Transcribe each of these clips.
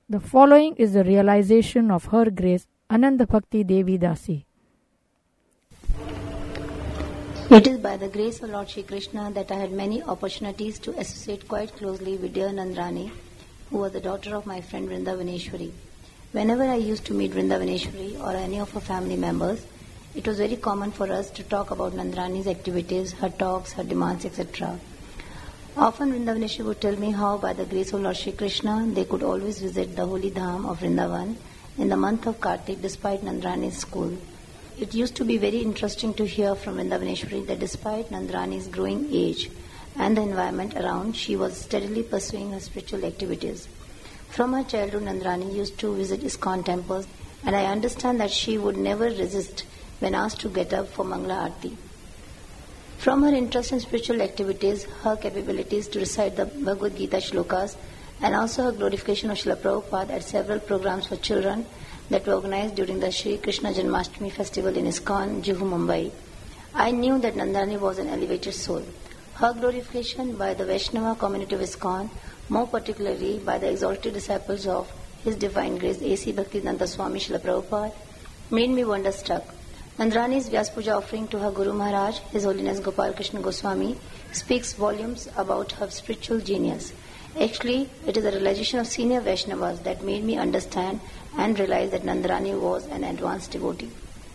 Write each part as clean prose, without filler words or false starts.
The following is the realization of Her Grace Ananda Bhakti Devi Dasi. It is by the grace of Lord Shri Krishna that I had many opportunities to associate quite closely with dear Nandrani, who was the daughter of my friend Vrindavaneshwari. Whenever I used to meet Vrindavaneshwari or any of her family members, it was very common for us to talk about Nandrani's activities, her talks, her demands, etc. Often Vrindavaneshwari would tell me how by the grace of Lord Shri Krishna they could always visit the holy dham of Vrindavan in the month of Kartik despite Nandrani's school. It used to be very interesting to hear from Vrindavaneshwari that despite Nandrani's growing age and the environment around, she was steadily pursuing her spiritual activities. From her childhood, Nandrani used to visit ISKCON temples, and I understand that she would never resist when asked to get up for Mangala Aarti. From her interest in spiritual activities, her capabilities to recite the Bhagavad Gita shlokas, and also her glorification of Srila Prabhupada at several programs for children that were organized during the Sri Krishna Janmashtami festival in ISKCON, Juhu, Mumbai, I knew that Nandrani was an elevated soul. Her glorification by the Vaishnava community of ISKCON, more particularly by the exalted disciples of His Divine Grace A.C. Bhaktivedanta Swami Srila Prabhupada, made me wonderstruck. Nandrani's Vyas Puja offering to her Guru Maharaj, His Holiness Gopal Krishna Goswami, speaks volumes about her spiritual genius. Actually, it is the realization of senior Vaishnavas that made me understand and realize that Nandrani was an advanced devotee.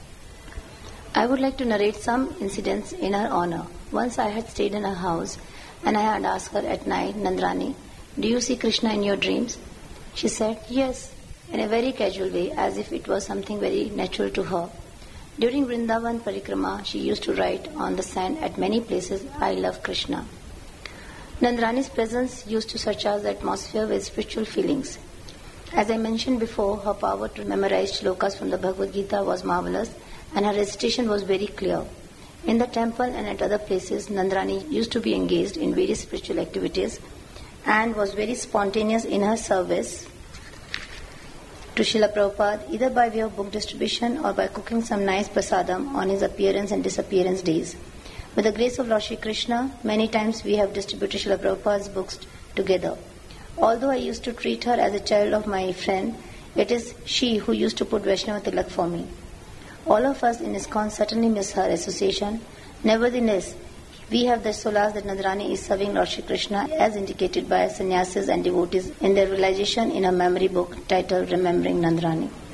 I would like to narrate some incidents in her honor. Once I had stayed in her house and I had asked her at night, Nandrani, do you see Krishna in your dreams? She said, yes, in a very casual way, as if it was something very natural to her. During Vrindavan Parikrama, she used to write on the sand at many places, I love Krishna. Nandrani's presence used to surcharge the atmosphere with spiritual feelings. As I mentioned before, her power to memorize shlokas from the Bhagavad Gita was marvelous and her recitation was very clear. In the temple and at other places, Nandrani used to be engaged in various spiritual activities and was very spontaneous in her service to Srila Prabhupada, either by way of book distribution or by cooking some nice prasadam on his appearance and disappearance days. With the grace of Lord Shri Krishna, many times we have distributed Srila Prabhupada's books together. Although I used to treat her as a child of my friend, it is she who used to put Vaishnava Tilak for me. All of us in ISKCON certainly miss her association. Nevertheless, we have the solace that Nandrani is serving Lord Shri Krishna as indicated by sannyasis and devotees in their realization in a memory book titled Remembering Nandrani.